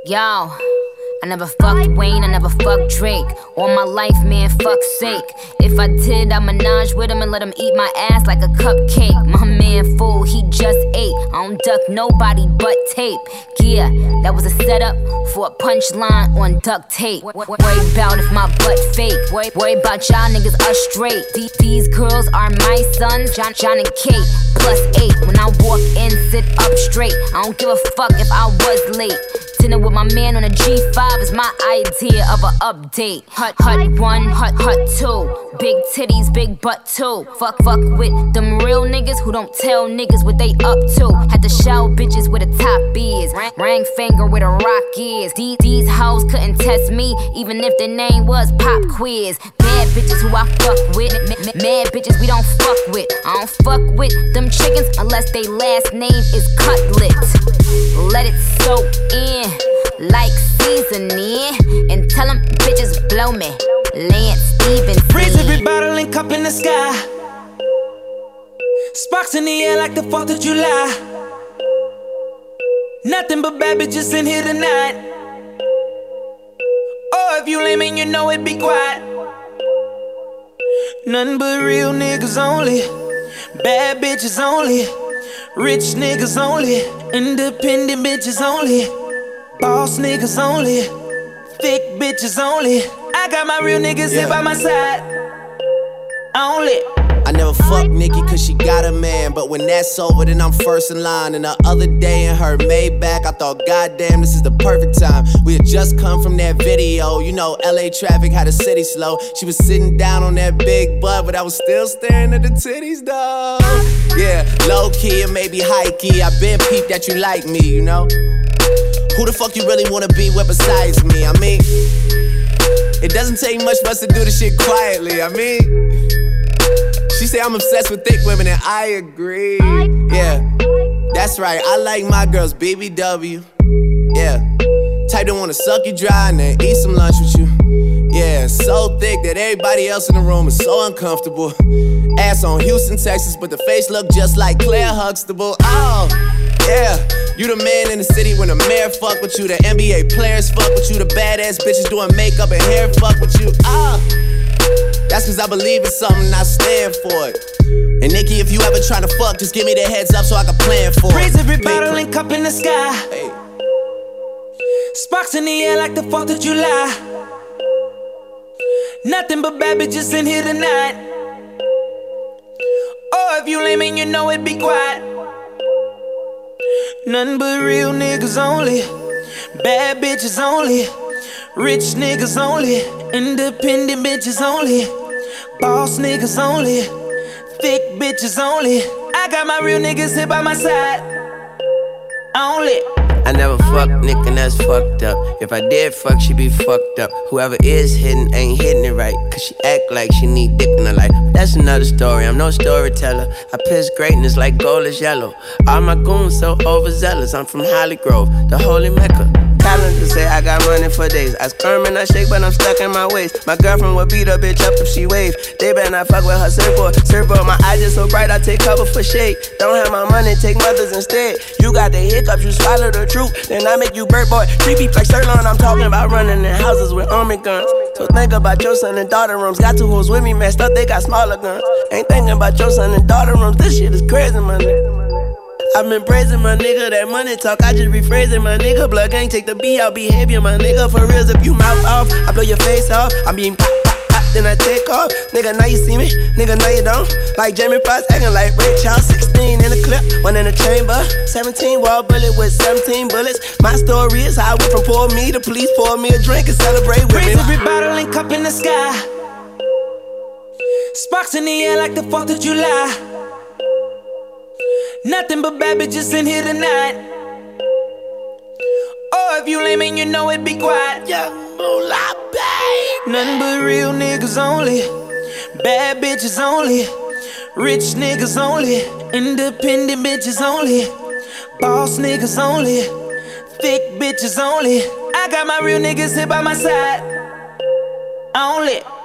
Yo, I never fucked Wayne, I never fucked Drake. All my life, man, fuck's sake. If I did, I'd menage with him and let him eat my ass like a cupcake. My man fool, he just ate. I don't duck nobody but tape. Yeah, that was a setup for a punchline on duct tape. Worry about if my butt fake. Worry about y'all niggas us straight. These girls are my sons, John and Kate, +8. When I walk in, sit up straight. I don't give a fuck if I was late. Dinner with my man on a G5 is my idea of a update. Hut 1, hut 2. Big titties, big butt too. Fuck with them real niggas who don't tell niggas what they up to. Had to shout bitches where the top is. Ring finger where the rock is. These hoes couldn't test me even if their name was Pop Quiz. Bad bitches who I fuck with. Mad bitches we don't fuck with. I don't fuck with them chickens unless they last name is Cutlet. Let it soak in like seasoning and tell them bitches blow me. Lance Stephenson. Freeze every bottle and cup in the sky. Sparks in the air like the 4th of July. Nothing but bad bitches in here tonight. Oh, if you lame and you know it, be quiet. Nothing but real niggas only. Bad bitches only. Rich niggas only. Independent bitches only. Boss niggas only. Thick bitches only. I got my real niggas here by my side. Only. I never fuck Nikki cause she got a man, but when that's over then I'm first in line. And the other day in her Maybach I thought goddamn this is the perfect time. We had just come from that video, you know LA traffic had the city slow. She was sitting down on that big butt but I was still staring at the titties though. Yeah, low key and maybe high key, I been peeped that you like me, you know. Who the fuck you really wanna be with besides me? I mean, it doesn't take much for us to do this shit quietly, I mean. She say I'm obsessed with thick women and I agree. Yeah, that's right, I like my girls BBW. Yeah, type that wanna suck you dry and then eat some lunch with you. Yeah, so thick that everybody else in the room is so uncomfortable. Ass on Houston, Texas, but the face look just like Claire Huxtable. Oh, yeah, you the man in the city when the mayor fuck with you. The NBA players fuck with you. The badass bitches doing makeup and hair fuck with you. That's cause I believe in something and I stand for it. And Nikki, if you ever tryna fuck, just give me the heads up so I can plan for it. Raise every bottle and cup in the sky. Hey. Sparks in the air like the 4th of July. Nothing but bad bitches in here tonight. Oh, if you lame and you know it, be quiet. Nothing but real niggas only. Bad bitches only. Rich niggas only. Independent bitches only. Boss niggas only. Thick bitches only. I got my real niggas here by my side. Only. I never fuck Nick and that's fucked up. If I did fuck, she be fucked up. Whoever is hitting ain't hitting it right, cause she act like she need dick in her life. That's another story, I'm no storyteller. I piss greatness like gold is yellow. All my goons so overzealous, I'm from Holly Grove, the holy Mecca. Calendar say I got money for days. I squirm and I shake, but I'm stuck in my waist. My girlfriend will beat a bitch up if she wave. They better not fuck with her surfboard. Surfboard, my eyes just so bright, I take cover for shade. Don't have my money, take mothers instead. You got the hiccups, you swallow the truth. Then I make you bird boy. 3 beef like sirloin, I'm talking about running in houses with army guns. So think about your son and daughter rooms. Got 2 hoes with me messed up, they got smaller guns. Ain't thinking about your son and daughter rooms. This shit is crazy, my nigga. I've been praising my nigga, that money talk, I just rephrasing my nigga. Blood gang, take the B out, behavior, my nigga. For reals, if you mouth off, I blow your face off. I mean, pop, pop, pop, then I take off. Nigga, now you see me, nigga, now you don't. Like Jamie Foxx, acting like Ray Charles. 16 in the clip, 1 in the chamber. 17 wall bullet with 17 bullets. My story is how I went from pour me to police pour me a drink and celebrate with me. Raise every bottle and cup in the sky. Sparks in the air like the 4th of July. Nothing but bad bitches in here tonight. Oh, if you lame and you know it, be quiet. Young moolah, babe. Nothing but real niggas only. Bad bitches only. Rich niggas only. Independent bitches only. Boss niggas only. Thick bitches only. I got my real niggas here by my side. Only.